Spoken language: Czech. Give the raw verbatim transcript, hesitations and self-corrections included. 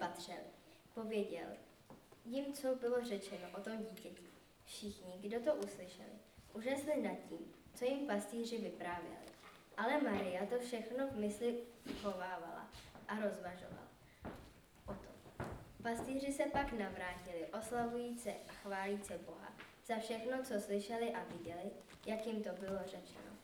patřili. Pověděl jim, co bylo řečeno o tom dítěti. Všichni, kdo to uslyšeli, užasli nad tím, co jim pastýři vyprávěli. Ale Maria to všechno v mysli chovávala a rozvažovala o tom. Pastýři se pak navrátili, oslavujíce a chválíce Boha za všechno, co slyšeli a viděli, jak jim to bylo řečeno.